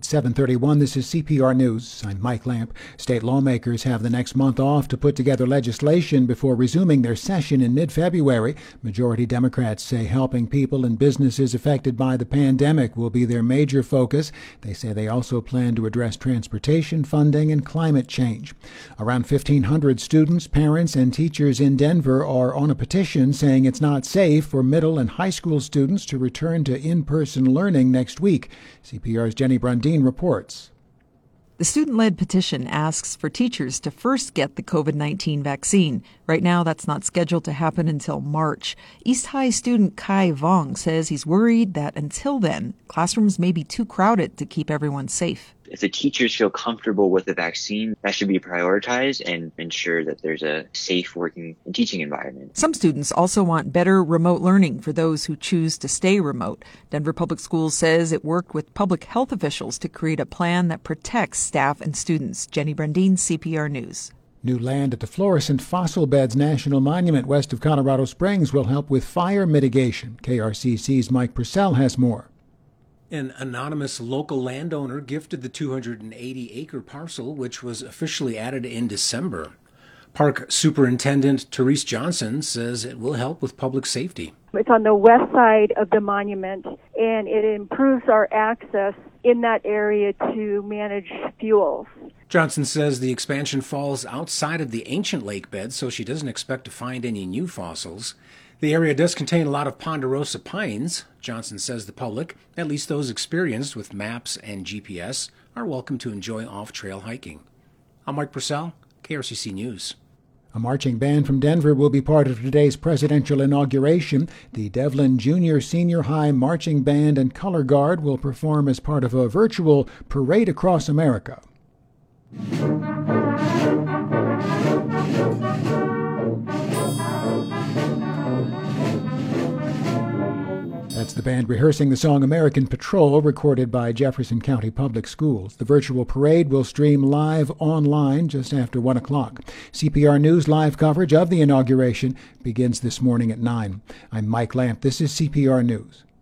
At 7:31, this is CPR News. I'm Mike Lamp. State lawmakers have the next month off to put together legislation before resuming their session in mid-February. Majority Democrats say helping people and businesses affected by the pandemic will be their major focus. They say they also plan to address transportation, funding, and climate change. Around 1,500 students, parents, and teachers in Denver are on a petition saying it's not safe for middle and high school students to return to in-person learning next week. CPR's Jenny Brundin reports. The student-led petition asks for teachers to first get the COVID-19 vaccine. Right now, that's not scheduled to happen until March. East High student Kai Vong says he's worried that until then, classrooms may be too crowded to keep everyone safe. If the teachers feel comfortable with the vaccine, that should be prioritized and ensure that there's a safe working and teaching environment. Some students also want better remote learning for those who choose to stay remote. Denver Public Schools says it worked with public health officials to create a plan that protects staff and students. Jenny Brundin, CPR News. New land at the Florissant Fossil Beds National Monument west of Colorado Springs will help with fire mitigation. KRCC's Mike Purcell has more. An anonymous local landowner gifted the 280-acre parcel, which was officially added in December. Park Superintendent Therese Johnson says it will help with public safety. It's on the west side of the monument, and it improves our access in that area to manage fuels. Johnson says the expansion falls outside of the ancient lake bed, so she doesn't expect to find any new fossils. The area does contain a lot of ponderosa pines. Johnson says the public, at least those experienced with maps and GPS, are welcome to enjoy off-trail hiking. I'm Mike Purcell, KRCC News. A marching band from Denver will be part of today's presidential inauguration. The Devlin Junior Senior High Marching Band and Color Guard will perform as part of a virtual parade across America. That's the band rehearsing the song American Patrol, recorded by Jefferson County Public Schools. The virtual parade will stream live online just after 1 o'clock. CPR News live coverage of the inauguration begins this morning at 9. I'm Mike Lamp. This is CPR News.